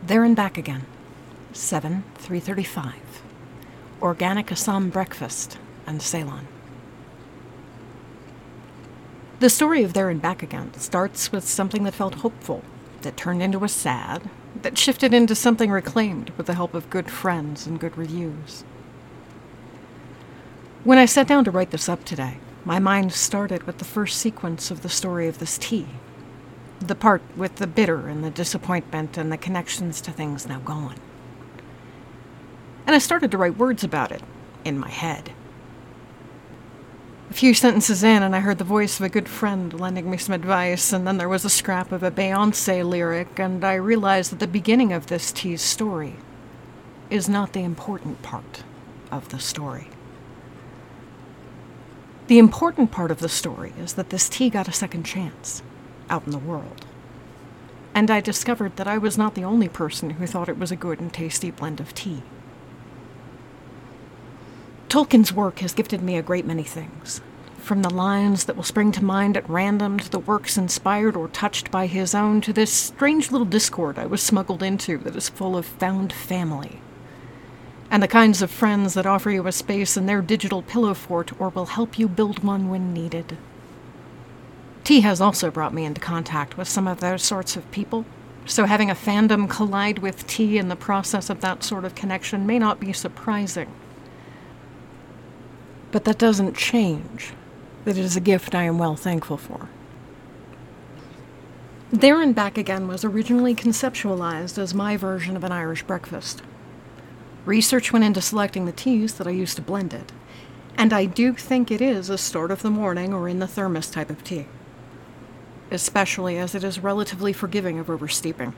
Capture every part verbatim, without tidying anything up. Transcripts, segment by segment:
There and Back Again, seven three thirty-five. Organic Assam Breakfast and Ceylon. The story of There and Back Again starts with something that felt hopeful, that turned into a sad, that shifted into something reclaimed with the help of good friends and good reviews. When I sat down to write this up today, my mind started with the first sequence of the story of this tea. The part with the bitter and the disappointment and the connections to things now gone. And I started to write words about it, in my head. A few sentences in, and I heard the voice of a good friend lending me some advice, and then there was a scrap of a Beyoncé lyric, and I realized that the beginning of this tea's story is not the important part of the story. The important part of the story is that this tea got a second chance out in the world. And I discovered that I was not the only person who thought it was a good and tasty blend of tea. Tolkien's work has gifted me a great many things, from the lines that will spring to mind at random to the works inspired or touched by his own to this strange little Discord I was smuggled into that is full of found family, and the kinds of friends that offer you a space in their digital pillow fort or will help you build one when needed. Tea has also brought me into contact with some of those sorts of people, so having a fandom collide with tea in the process of that sort of connection may not be surprising. But that doesn't change that it is a gift I am well thankful for. There and Back Again was originally conceptualized as my version of an Irish breakfast. Research went into selecting the teas that I used to blend it, and I do think it is a start of the morning or in the thermos type of tea, especially as it is relatively forgiving of oversteeping.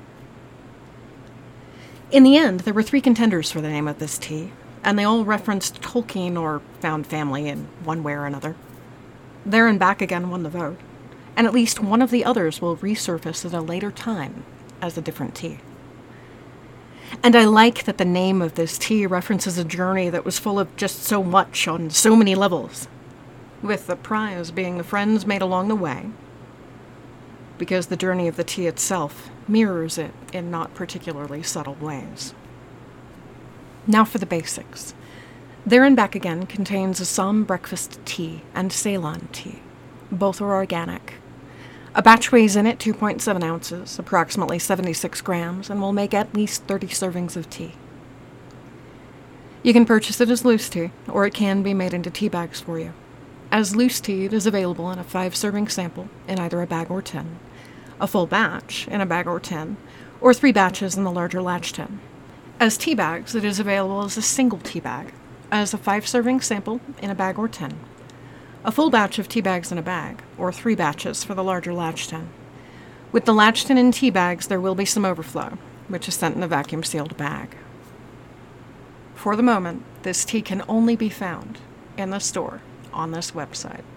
In the end, there were three contenders for the name of this tea, and they all referenced Tolkien or found family in one way or another. There and Back Again won the vote, and at least one of the others will resurface at a later time as a different tea. And I like that the name of this tea references a journey that was full of just so much on so many levels, with the prize being the friends made along the way, because the journey of the tea itself mirrors it in not particularly subtle ways. Now for the basics. There and Back Again contains Assam breakfast tea and Ceylon tea. Both are organic. A batch weighs in at two point seven ounces, approximately seventy-six grams, and will make at least thirty servings of tea. You can purchase it as loose tea, or it can be made into tea bags for you. As loose tea, it is available in a five-serving sample in either a bag or tin, a full batch in a bag or tin, or three batches in the larger latch tin. As tea bags, it is available as a single tea bag, as a five-serving sample in a bag or tin, a full batch of tea bags in a bag, or three batches for the larger latch tin. With the latch tin and tea bags, there will be some overflow, which is sent in a vacuum-sealed bag. For the moment, this tea can only be found in the store on this website.